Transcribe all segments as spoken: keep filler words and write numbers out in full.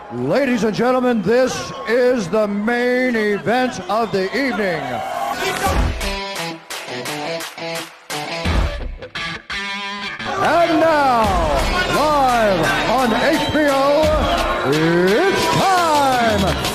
Ladies and gentlemen, this is the main event of the evening. And now, live on H B O, it's time!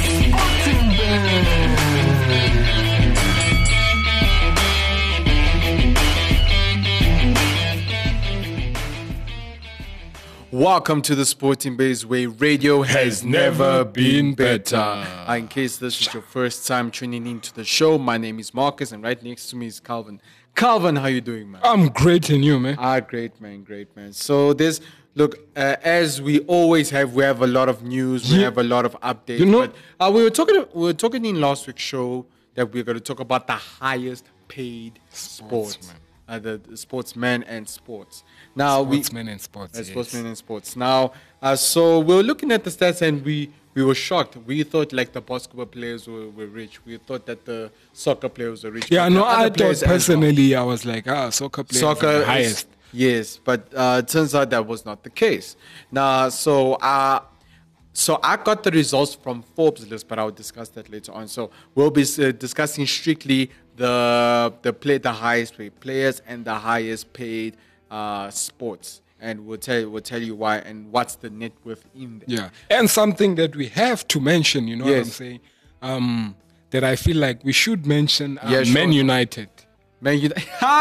Welcome to the Sporting Base, where radio has, has never, never been been better. better. Uh, in case this is your first time tuning into the show, my name is Marcus, and right next to me is Calvin. Calvin, how you doing, man? I'm great, and you, man? Ah, great, man, great, man. So this, look, uh, as we always have, we have a lot of news, we Yeah. have a lot of updates. You know- but uh, we were talking, we were talking in last week's show that we are going to talk about the highest paid sports, Sportsman. uh, the, the sportsmen and sports. Now we. Sportsmen and sports. Uh, yes. sportsmen and sports. Now, uh, so we were looking at the stats and we, we were shocked. We thought like the basketball players were, were rich. We thought that the soccer players were rich. Yeah, But no, the other I thought players as well. personally, I was like, ah, soccer players Soccer are the is- highest. yes, but uh, it turns out that was not the case. Now, so uh, so I got the results from Forbes list, but I'll discuss that later on. So we'll be uh, discussing strictly the the play the highest paid players and the highest paid uh, sports. And we'll tell we'll tell you why and what's the net worth in there. Yeah, and something that we have to mention, you know what I'm Yes. saying? Um, that I feel like we should mention um, Yeah, sure. Man United. Man, you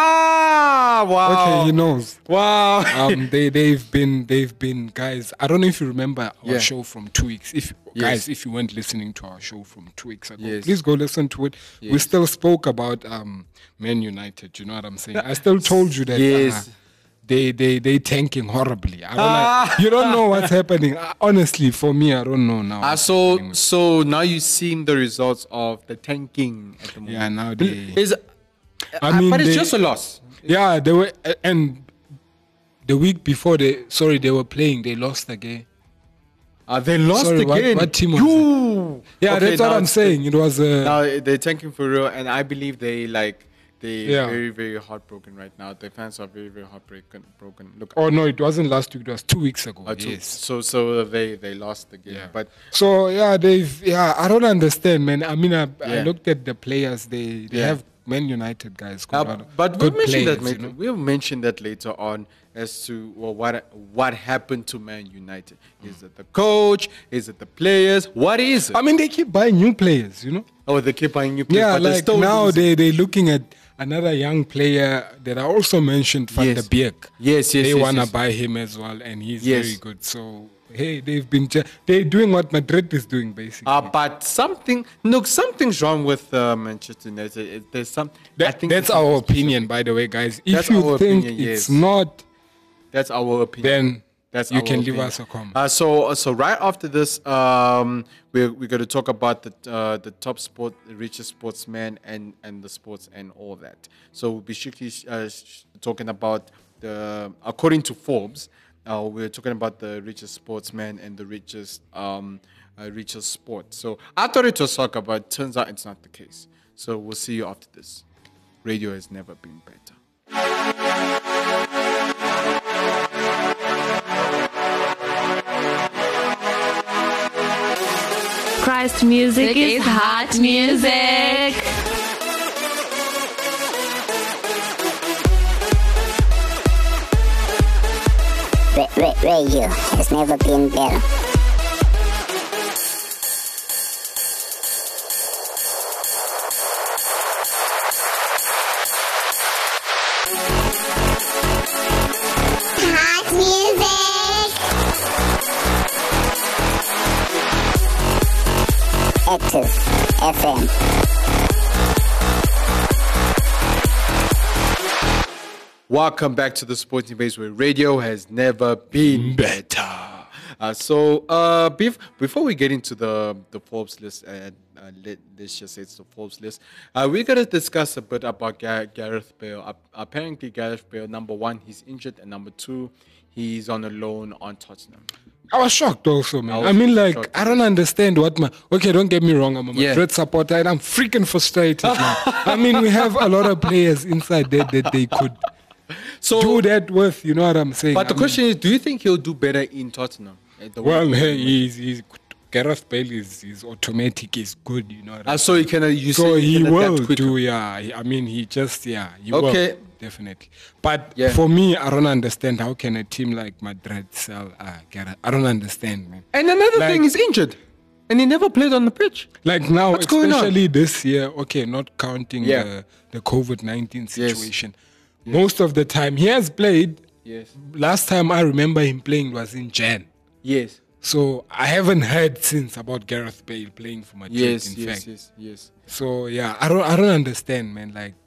ah wow. Okay, he knows. Wow. um, they they've been they've been guys. I don't know if you remember our Yeah. show from two weeks. If Yes. guys, if you weren't listening to our show from two weeks ago, Yes. please go listen to it. We Yes. still spoke about um, Man United. You know what I'm saying? I still told you that. Yes. Uh, they they they tanking horribly. I don't Ah. like, you don't know what's happening. Uh, honestly, for me, I don't know now. Uh, what's so happening with- so now you've seen the results of the tanking at the moment. Yeah, now they- Is, I uh, mean, but it's they- just a loss. yeah, they were uh, and the week before they sorry they were playing. They lost again. Uh, they lost Sorry, what- again. what team was you. Yeah, Okay, that's what now I'm it's- saying. It was uh, Now they're tanking for real, and I believe they like they Yeah. very very heartbroken right now. The fans are very very heartbroken. Broken. Look. Oh no, it wasn't last week. It was two weeks ago. uh, two- yes. So so they they lost again. Yeah. But So yeah, they've yeah. I don't understand, man. I mean, I, I Yeah. looked at the players. They they Yeah. have Man United guys. Uh, Good, lot of- but we'll good mention that players, you later. know? We'll mention that later on as to well, what what happened to Man United. Is it the coach? Is it the players? What is it? I mean, they keep buying new players. You know. oh, they keep buying new players. Yeah, but they're like still now losing. they they looking at another young player that I also mentioned, Van Yes. der Beek. Yes, yes, They yes, wanna yes. buy him as well, and he's Yes. very good. So hey, they've been ju- they're doing what Madrid is doing basically. Uh, but something, look, something's wrong with uh, Manchester United. It- There's some. I That- think that's it's- our opinion, by the way, guys. If That's you our think opinion, it's yes. not, That's our opinion. then That's you our can leave opinion. us a comment. Uh, so, uh, so right after this, um, we're we're going to talk about the uh, the top sport, the richest sportsmen, and and the sports and all that. So we'll be strictly uh, sh- talking about the according to Forbes. Uh, we're talking about the richest sportsmen and the richest um, uh, richest sport. So I thought it was soccer, but it turns out it's not the case. So we'll see you after this. Radio has never been better. Christ music is hot music. Ra- ra- radio has never been better. Hot music. Active F M. Welcome back to the Sporting Base, where radio has never been better. Uh, so, uh, bef- before we get into the, the Forbes list, and uh, let, let's just say it's the Forbes list, uh, we're going to discuss a bit about Gar- Gareth Bale. Uh, apparently, Gareth Bale, number one, he's injured, and number two, he's on a loan on Tottenham. I was shocked also, man. I I, was mean, like, shocked. I don't understand what my. Okay, don't get me wrong. I'm a Yeah. Madrid supporter and I'm freaking frustrated now. I mean, we have a lot of players inside there that they could So, do that with. You know what I'm saying? but the I mean, question is, do you think he'll do better in Tottenham Uh, the Well, one- hey, he's, he's Gareth Bale is, is automatic, is good, you know. Ah, so he can. Uh, you so say he can adapt will quicker. do, yeah. He- I mean, he just, yeah, he Okay. will, definitely. But Yeah. for me, I don't understand how can a team like Madrid sell uh, Gareth. I don't understand, man. And another Like- thing, he's injured, and he never played on the pitch. Like now, What's going on? especially this year, okay, not counting Yeah. the, the COVID nineteen Yes. situation. Most of the time, he has played. Yes. Last time I remember him playing was in Jan. Yes. So I haven't heard since about Gareth Bale playing for Madrid. Yes. in Yes. fact. Yes. Yes. So yeah, I don't I don't understand, man. Like,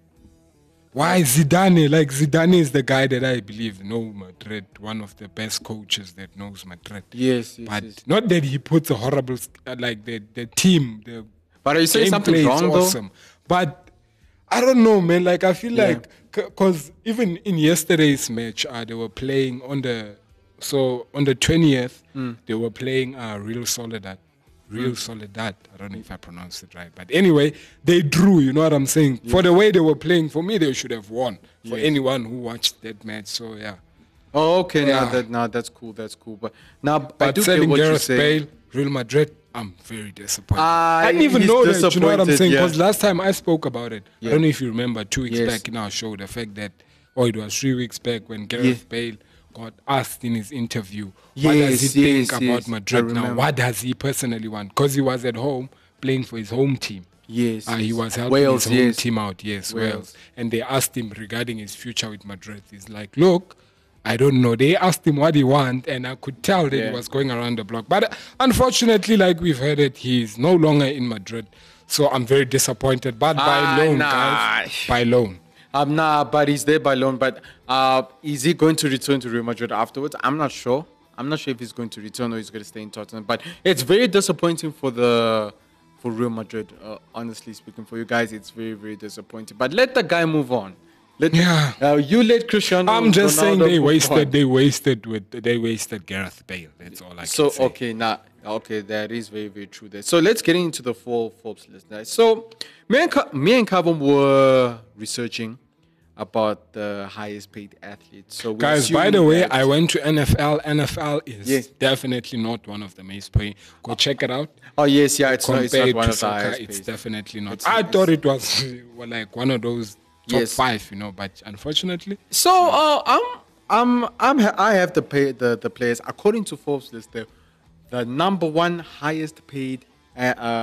why Zidane? Like Zidane is the guy that I believe know Madrid, one of the best coaches that knows Madrid. Yes. Yes. But yes. not that he puts a horrible sk- uh, like the the team. The But are you saying something gameplay is wrong, though? awesome. But I don't know, man. Like I feel Yeah. like because even in yesterday's match, uh, they were playing on the so on the twentieth Mm. they were playing uh, Real Soledad. Real Soledad. I don't know if I pronounced it right, but anyway, they drew. You know what I'm saying? For the way they were playing, for me, they should have won. For Yes. anyone who watched that match, so yeah. Oh, okay. Now Yeah. that now that's cool. That's cool. But now I But do get selling what you Gareth say. Bale, Real Madrid, I'm very disappointed. Ah, I didn't even he's know that. You know what I'm disappointed, saying? yeah. Because last time I spoke about it, Yeah. I don't know if you remember, two weeks Yes. back in our show, the fact that, oh, it was three weeks back when Gareth Bale got asked in his interview, what does Yes, he yes, think yes. about I Madrid now? remember. What does he personally want? Because he was at home playing for his home team. Yes, Uh, he yes. was helping Wales, his home yes. team out. Yes, Wales. Wales. And they asked him regarding his future with Madrid. He's like, look, I don't know. They asked him what he want, and I could tell that Yeah. he was going around the block. But uh, unfortunately, like we've heard it, he's no longer in Madrid. So I'm very disappointed. But by Ah, loan, nah. guys. By loan. Um, nah, but he's there by loan. But uh, is he going to return to Real Madrid afterwards? I'm not sure. I'm not sure if he's going to return or he's going to stay in Tottenham. But it's very disappointing for the for Real Madrid. Uh, honestly speaking, for you guys, it's very very disappointing. But let the guy move on. Let Yeah. Uh, you let Cristiano. I'm just saying Ronaldo they move wasted. on. They wasted with. They wasted Gareth Bale. That's all I can So say. okay, now okay, that is very very true. There. So let's get into the full Forbes list. Now. So me and Ka- me and Kavum were researching about the highest paid athletes. So we're Guys, by assuming the way, that- I went to N F L. N F L is Yeah. definitely not one of the most paid. Go check it out. Oh yes, yeah, it's not, it's Compared not one to of the soccer, highest it's paid. definitely not. It's- I it's- thought it was well, like one of those top Yes. five, you know, but unfortunately, So uh, I'm I'm I'm ha- I have the pay the, the players according to Forbes list. The, the number one highest paid uh,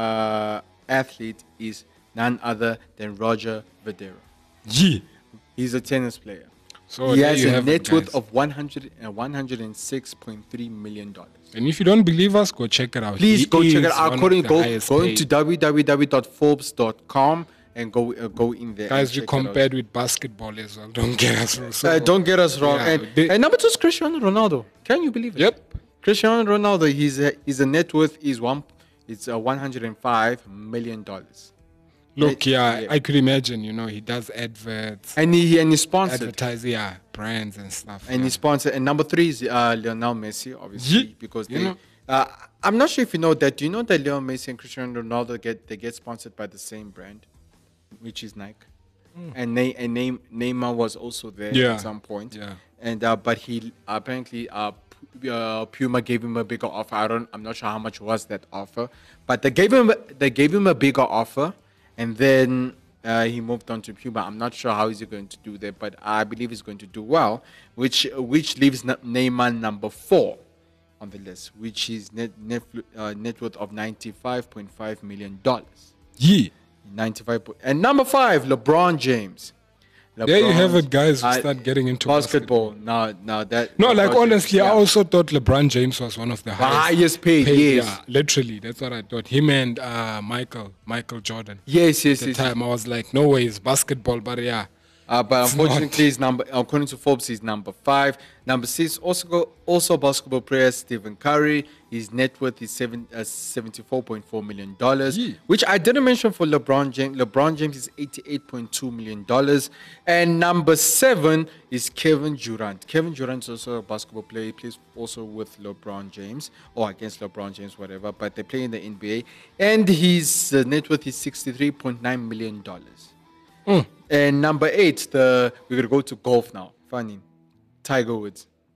uh, athlete is none other than Roger Federer. yeah. He's a tennis player. So he there has you a have it, net worth guys. of one hundred and one hundred six point three million dollars. And if you don't believe us, go check it out. Please He go check it is out. one of According the go highest go paid. to w w w dot forbes dot com and go uh, go in there. Guys, and we check it out. compared with basketball as well. Don't get us wrong. So, Uh, don't get us wrong. Yeah, and, they- and number two is Cristiano Ronaldo. Can you believe it? Yep. Cristiano Ronaldo. His uh, his net worth is one. It's uh, one hundred and five million dollars. Look, yeah, Yeah. I could imagine. You know, he does adverts, And he and he's sponsored. advertise, yeah, brands and stuff. And yeah. he's sponsored. And number three is uh, Lionel Messi, obviously, Ye- because you they. know- Uh, I'm not sure if you know that. Do you know that Lionel Messi and Cristiano Ronaldo get they get sponsored by the same brand, which is Nike, and Ney- and Ney- Neymar was also there Yeah. at some point. Yeah. And uh, but he apparently uh, P- uh, Puma gave him a bigger offer. I don't. I'm not sure how much was that offer, but they gave him they gave him a bigger offer, and then. Uh, he moved on to Puma. I'm not sure how he's going to do that, but I believe he's going to do well, which which leaves Ne- Neymar number four on the list, which is net net, uh, net worth of ninety-five point five million dollars. yeah. ninety-five po- and number five, LeBron James. There you have LeBron- it, guys. We I- start getting into basketball. Now, now that No, like LeBron James, honestly, I yeah. also thought LeBron James was one of the highest, highest paid, yes. Yeah, literally, that's what I thought. Him and uh, Michael, Michael Jordan. yes, yes, At the yes. time, I was like, no way, it's basketball, but yeah. Uh, but It's unfortunately, he's number according to Forbes, he's number five. Number six, also go, also basketball player Stephen Curry. His net worth is seven, uh, seventy-four point four million dollars, Yeah. which I didn't mention for LeBron James. LeBron James is eighty-eight point two million dollars, and number seven is Kevin Durant. Kevin Durant is also a basketball player. He plays also with LeBron James or against LeBron James, whatever. But they play in the N B A, and his uh, net worth is sixty-three point nine million dollars. And number eight, the we're gonna go to golf now. Funny, Tiger Woods.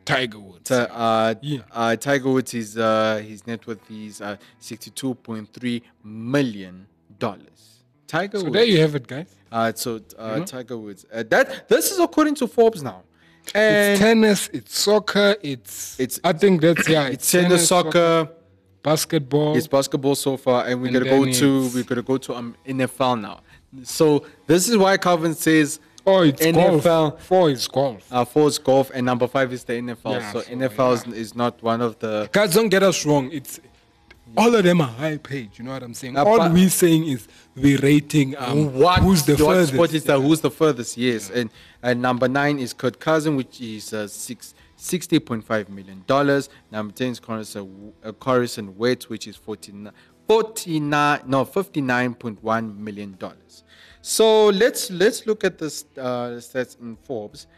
Tiger Woods. Uh, uh, Yeah. uh, Tiger Woods is uh, his net worth is uh, sixty-two point three million dollars. Tiger So Woods. there you have it, guys. Uh, so uh, Tiger Woods. Uh, that this is according to Forbes now. And It's tennis, it's soccer, it's, It's- I think that's, yeah, it's tennis, soccer, basketball. it's basketball so far, and we're And gonna go then to it's- we're gonna go to um, N F L now. So this is why Calvin says oh, it's N F L. golf. Four is golf. Uh, four is golf, and number five is the N F L. Yeah, so so, N F L is, yeah. is not one of the. Guys, don't get us wrong. It's all of them are high paid. You know what I'm saying? Uh, all but- we're saying is we're rating um, What who's the what furthest. sport is that? Who's the furthest? Yes, and and number nine is Kurt Cousin, which is uh, six. sixty point five million dollars. Number ten is Carson, uh, Carson Wentz, which is forty-nine, forty-nine, no, fifty-nine point one million dollars. So let's let's look at this uh, stats in Forbes.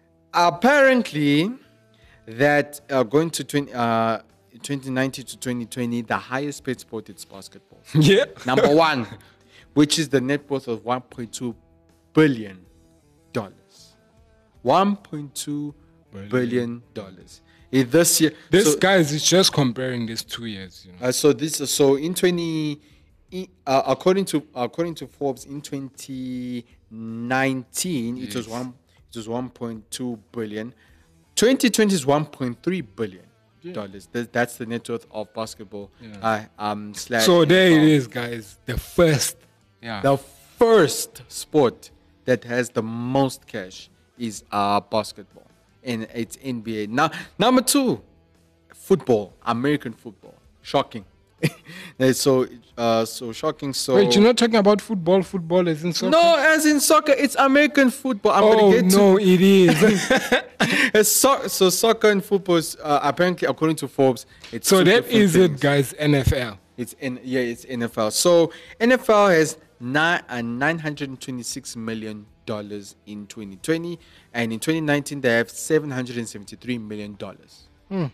Apparently, that uh, going to twenty, uh, twenty nineteen to twenty twenty, the highest paid sport is basketball. Yeah. Number one, which is the net worth of one point two billion dollars. one point two billion dollars. In this year, This so, guys is just comparing these two years. You know. uh, so this so in twenty, in- uh, according to according to Forbes, in twenty nineteen it was one it was one point two billion. twenty twenty is one point three billion dollars. That, that's the net worth of basketball. Uh, um, slash So there N F L. it is, guys. The first. Yeah. The first sport that has the most cash is uh, basketball, and it's N B A. Now, number two, football, American football. Shocking. That's so uh, so shocking. So Wait, you're not talking about football? Football is in soccer? no, as in soccer, it's American football. I'm Oh, gonna get no, to it is. it's so, so soccer and football is uh, apparently according to Forbes. It's so two that different is things. it, guys. N F L. It's in yeah, it's N F L. So N F L has nine uh, nine hundred twenty-six million dollars in twenty twenty, and in twenty nineteen they have seven hundred seventy-three million dollars.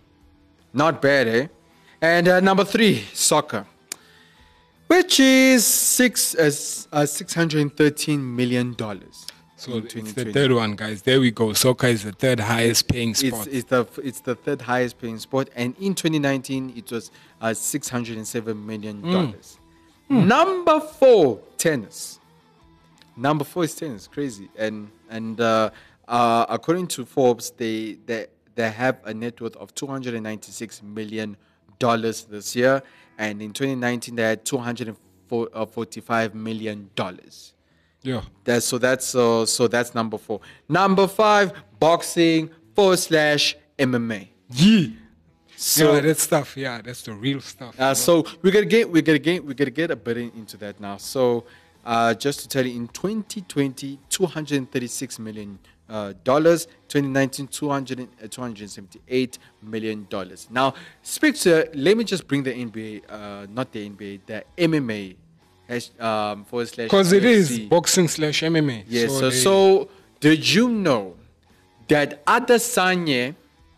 Not bad, eh? And uh, number three, soccer, which is six uh, s- uh, six hundred thirteen million dollars. So it's the third one, guys. There we go. Soccer is the third highest paying It's, sport. it's the it's the third highest paying sport, and in twenty nineteen it was uh, six hundred seven million dollars. Number four, tennis. Number four is tennis, crazy, and and uh, uh, according to Forbes, they they they have a net worth of two hundred ninety six million dollars this year, and in twenty nineteen they had two hundred forty five million dollars. yeah. That's so that's uh, so that's number four. Number five, boxing forward slash M M A. Yeah. So yeah, that stuff. Yeah, that's the real stuff. uh, so we're gonna get we're gonna get we're gonna get a bit in- into that now. So uh, just to tell you, in twenty twenty, two hundred thirty-six million uh, dollars. twenty nineteen, two hundred uh, two hundred seventy-eight million dollars. Now, speak to. Let me just bring the N B A, uh, not the N B A, the M M A. hash- Um, forward slash Because it U F is C. boxing slash M M A. Yes. So, they- so did you know that Adesanya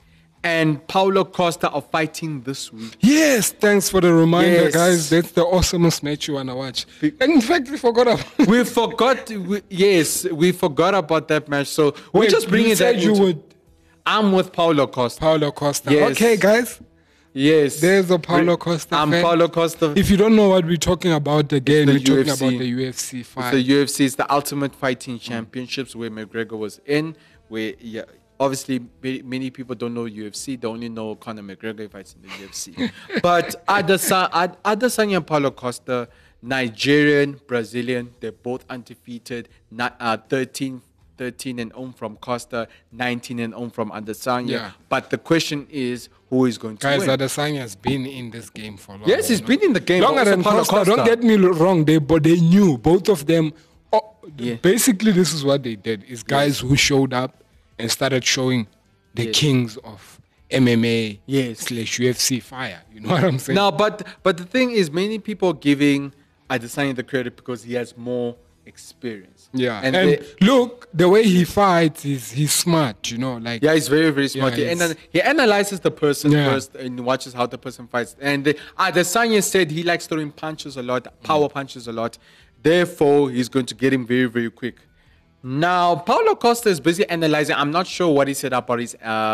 and Paulo Costa are fighting this week? Yes, thanks for the reminder, Yes. guys. That's the awesomest match you wanna watch. In fact, we forgot about. We forgot. We, yes, we forgot about that match. So we're Wait, just bringing you that. said you into- would I'm with Paulo Costa. Paulo Costa. Yes. Okay, guys. Yes, There's a Paulo Costa I'm fan. Paulo Costa. If you don't know what we're talking about again, the we're talking U F C. about the U F C fight. the U F C is the Ultimate Fighting Championships, where McGregor was in. Where yeah, obviously many, many people don't know U F C; they only know Conor McGregor fights in the U F C. But Adesanya, Ad- Adesanya and Paulo Costa, Nigerian, Brazilian, they're both undefeated. Not, uh, thirteen, thirteen and on from Costa, nineteen and on from Adesanya. Yeah. But the question is, who is going to Guys, win? Adesanya has been in this game for long. Yes, he's you know. been in the game. Longer Also than Paulo Costa. Don't Costa. get me wrong. They but they knew both of them. Oh, Yeah. Basically, this is what they did: is guys who showed up and started showing the Yes. kings of M M A Yes. slash U F C fire. You know what I'm saying? No, but but the thing is, many people are giving Adesanya the credit because he has more experience. Yeah, and, and, they- look, the way he fights is he's smart. You know, like yeah, he's very very smart. Yeah, he, he's- ana- he analyzes the person Yeah. first and watches how the person fights. And the, Adesanya said he likes throwing punches a lot, power Mm. punches a lot. Therefore, he's going to get him very very quick. Now, Paulo Costa is busy analyzing. I'm not sure what he said about his uh,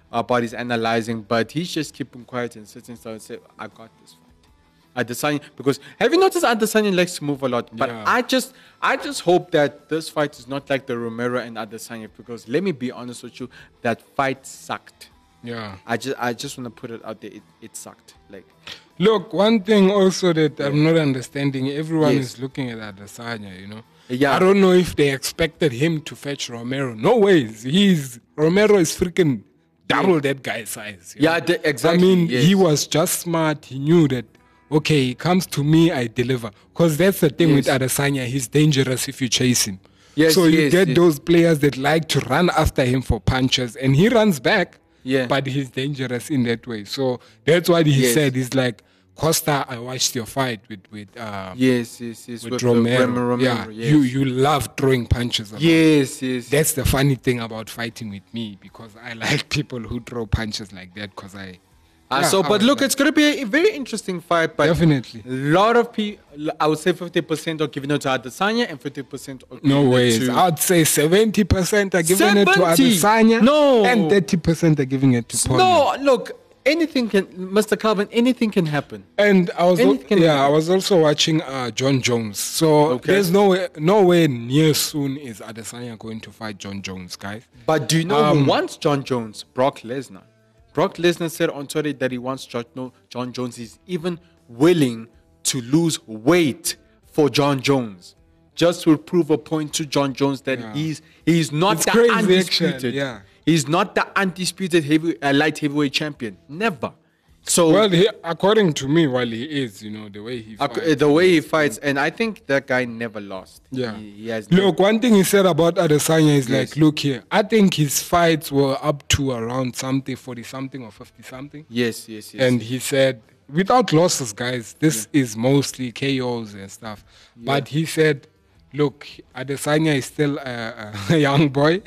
about his analyzing, but he's just keeping quiet and sitting still and say, I got this fight. Adesanya, because have you noticed Adesanya likes to move a lot? But Yeah. I just I just hope that this fight is not like the Romero and Adesanya, because let me be honest with you, that fight sucked. Yeah. I just I just want to put it out there. It, it sucked. Like, Look, one thing also that I'm not understanding, everyone Yes. is looking at Adesanya, you know. Yeah. I don't know if they expected him to fetch Romero. No ways. He's Romero is freaking double that guy's size. you Yeah, know? the- exactly, I mean, yes. he was just smart. He knew that, okay, he comes to me, I deliver. Because that's the thing Yes. with Adesanya. He's dangerous if you chase him. Yes, so you yes, get yes. those players that like to run after him for punches, and he runs back. Yeah. But he's dangerous in that way. So that's what he Yes. said. He's like, Costa, I watched your fight with with uh, yes, yes, yes. with, with Romero. Romero, Romero, yeah, yes. you you love throwing punches. About. Yes, yes. That's the funny thing about fighting with me, because I like people who throw punches like that. Because I, Uh, yeah, so, I but was look, like- it's going to be a very interesting fight. But Definitely. a lot of people, I would say fifty percent are giving it to Adesanya and fifty percent are giving no it ways. to... I'd say seventy percent are giving it to seventy? Adesanya, No. and thirty percent are giving it to Paul. No, look, anything can, Mister Calvin, anything can happen. And I was al- Anything can yeah, I happen. was also watching uh, John Jones. So Okay. there's no way, nowhere near soon is Adesanya going to fight John Jones, guys. But do you know Um, who wants John Jones? Brock Lesnar. Brock Lesnar said on Twitter that he wants John, no, John Jones. He's even willing to lose weight for John Jones, just to prove a point to John Jones that Yeah. he's he's not It's the crazy undisputed. action, yeah. He's not the undisputed heavy, uh, light heavyweight champion. Never. So Well, he, according to me, while he is, you know, the way he ac- fights, the way he fights, and I think that guy never lost. Yeah. he, he has. Look, one thing he said about Adesanya is Yes. like, look here, I think his fights were up to around something, forty something or fifty something. yes, yes, yes. And he said, without losses, guys, this is mostly K Os and stuff. But he said, look, Adesanya is still a, a young boy.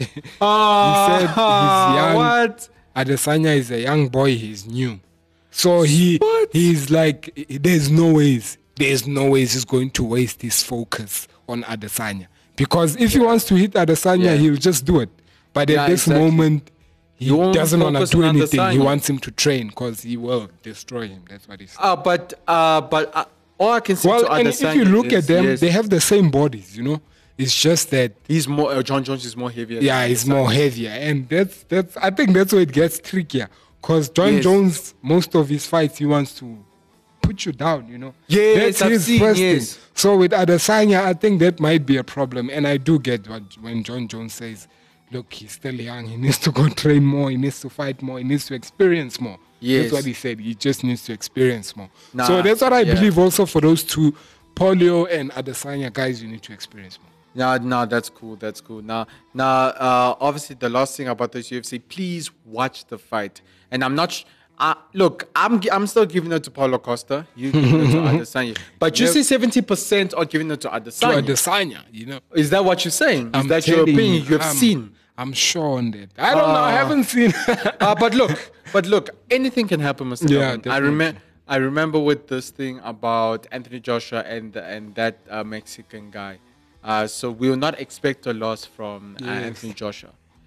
Ah, he said he's young. What? Adesanya is a young boy, he's new. So he What? he's like, there's no ways, there's no ways he's going to waste his focus on Adesanya. Because if he wants to hit Adesanya, Yeah. he'll just do it. But Yeah, at this exactly. moment, he You won't doesn't want to focus do on anything. He Adesanya. wants him to train because he will destroy him. That's what he said. Uh, but uh, but uh, all I can say to Well, and if Adesanya you look is, at them, yes, they have the same bodies, you know. It's just that, he's more. Uh, John Jones is more heavier. yeah, than he's Adesanya. more heavier, and that's that's. I think that's where it gets trickier. Because John Yes. Jones, most of his fights, he wants to put you down, you know. Yes, that's I've his seen, first yes. thing. So with Adesanya, I think that might be a problem, and I do get what when John Jones says, "Look, he's still young. He needs to go train more. He needs to fight more. He needs to experience more." Yes. That's what he said. He just needs to experience more. Nah, so that's what I yeah. believe also for those two, Polio and Adesanya guys. You need to experience more. No, no, that's cool. That's cool. Now, now, uh, obviously, the last thing about this U F C, please watch the fight. And I'm not. Sh- uh, look, I'm gi- I'm still giving it to Paulo Costa. You giving it to Adesanya, but you Yep. say seventy percent are giving it to To Adesanya. Adesanya, you know. Is that what you're saying? Is I'm that your telling opinion? You have I'm- seen. I'm sure on that. I don't know. I Ah. haven't seen. uh, but look, but look, anything can happen, Mister Yeah, Calvin. I definitely. remember, I remember with this thing about Anthony Joshua and and that uh, Mexican guy. Uh, so we will not expect a loss from uh, Yes. Anthony Joshua,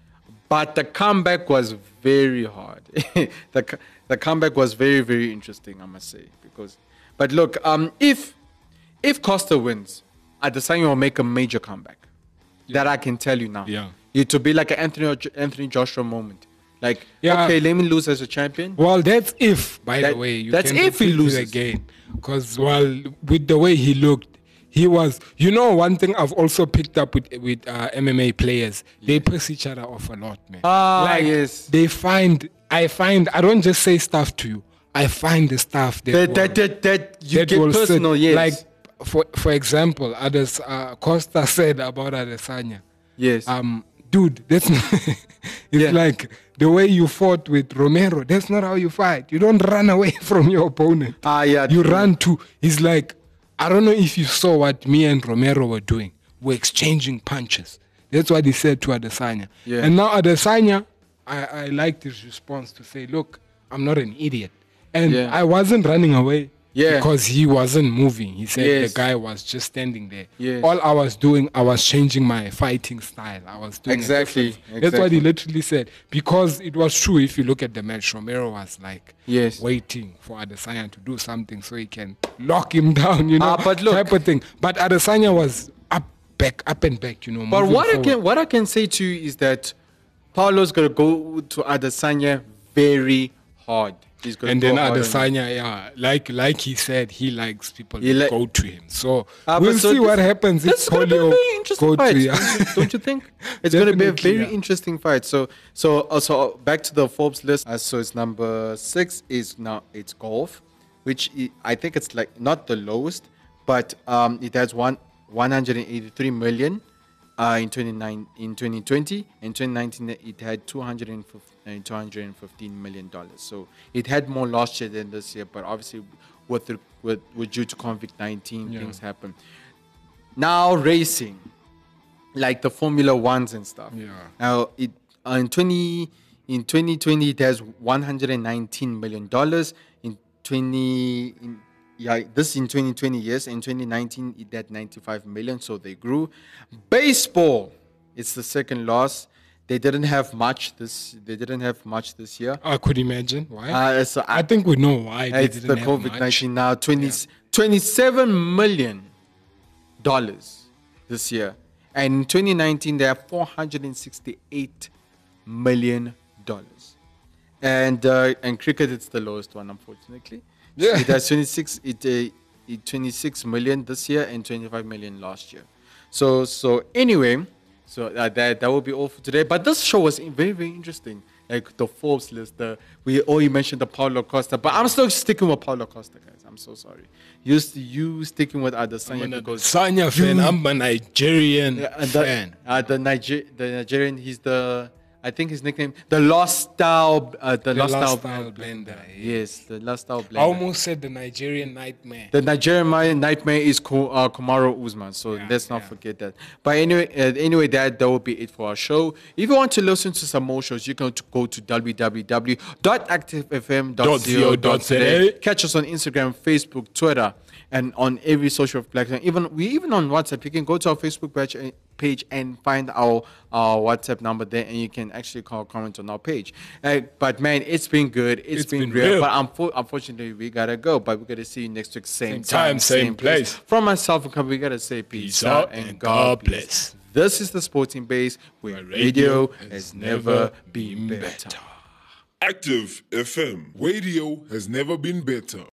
but the comeback was very hard. the co- the comeback was very very interesting, I must say. Because, but look, um, if if Costa wins, Adesanya will make a major comeback. That I can tell you now. Yeah. It to be like an Anthony Anthony Joshua moment. Like, Yeah. okay, let me lose as a champion. Well, that's if, by That- the way, you that's can if he repeat it loses. again. Because, well, with the way he looked, he was. You know, one thing I've also picked up with with uh, M M A players, they piss each other off a lot, man. Ah, like, yes. They find. I find. I don't just say stuff to you. I find the stuff that That will- that that, that you that get will sit- personal, yes. Like, for for example, Ades, uh, Costa said about Adesanya. yes. Um, dude, that's not it's Yeah. like the way you fought with Romero. That's not how you fight. You don't run away from your opponent. Ah, yeah, You true. run to. He's like, I don't know if you saw what me and Romero were doing. We're exchanging punches. That's what he said to Adesanya. Yeah. And now Adesanya, I, I liked his response to say, look, I'm not an idiot. And Yeah. I wasn't running away. Yeah. Because he wasn't moving. He said Yes. the guy was just standing there. Yes. All I was doing, I was changing my fighting style. I was doing a Exactly, different- That's what he exactly. literally said. Because it was true. If you look at the match, Romero was like Yes. waiting for Adesanya to do something so he can lock him down, you know, Ah, but look- type of thing. But Adesanya was up, back, up and back, you know. But moving what I forward. can what I can say to you is that Paulo's gonna go to Adesanya very hard. He's gonna And go then hard on him. Adesanya, yeah, like like he said, he likes people He to li- go to him. So Ah, we'll but so see what this- happens if This is gonna be a Polio very interesting go fight, to yeah. don't, you, don't you think? It's gonna be a Definitely, very yeah. interesting fight. So, so also back to the Forbes list. Uh, so it's number six is now it's golf, which I I think it's like not the lowest, but um, it has one one hundred eighty-three million. Uh, in twenty-nine in twenty twenty, in twenty nineteen it had two hundred fifteen million dollars. So it had more last year than this year, but obviously with the, with, with due to COVID nineteen Yeah. things happen. Now racing, like the Formula Ones and stuff. Yeah. Now it uh, in twenty in twenty twenty it has one hundred nineteen million dollars. In twenty in yeah, this in twenty twenty, yes. In twenty nineteen, it had ninety-five million, so they grew. Baseball, it's the second loss. They didn't have much this. They didn't have much this year. I could imagine why. Uh, so I think we know why. They it's the didn't have COVID much. nineteen now. twenty, twenty-seven million dollars this year, and in twenty nineteen they have four hundred sixty-eight million dollars. And uh, and cricket, it's the lowest one, unfortunately. Yeah. It has twenty-six. It, uh, it twenty-six million this year and twenty-five million last year. So so anyway, so uh, that that will be all for today. But this show was very very interesting. Like the Forbes list, the we oh you mentioned the Paulo Costa, but I'm still sticking with Paulo Costa, guys. I'm so sorry. You st- you sticking with Adesanya I'm a because Sanya fan. I'm a Nigerian yeah, and the, fan. uh, the Niger the Nigerian. He's the I think his nickname the Lost Style uh, the, The Lost, Lost Style Style Blender, Yes, the Lost Style Blender. I almost said the Nigerian nightmare. The Nigerian nightmare is Ko- uh, Kamaru Usman, so Yeah, let's not yeah. forget that. But anyway, uh, anyway, that that will be it for our show. If you want to listen to some more shows, you can to go to w w w dot active f m dot co dot z a. Catch us on Instagram, Facebook, Twitter, and on every social platform. Even we even on WhatsApp. You can go to our Facebook page. uh, page and find our our WhatsApp number there, and you can actually call comment on our page. Uh, but man, it's been good. it's, It's been, been real. real. But unfo- unfortunately, we gotta go. But we're gonna see you next week, same, Same time, same place. From myself, we gotta say peace, Peace out out and and God God bless. bless. This is the Sporting Base, where Where radio radio has has never never been been better. better. Active F M. Radio has never been better.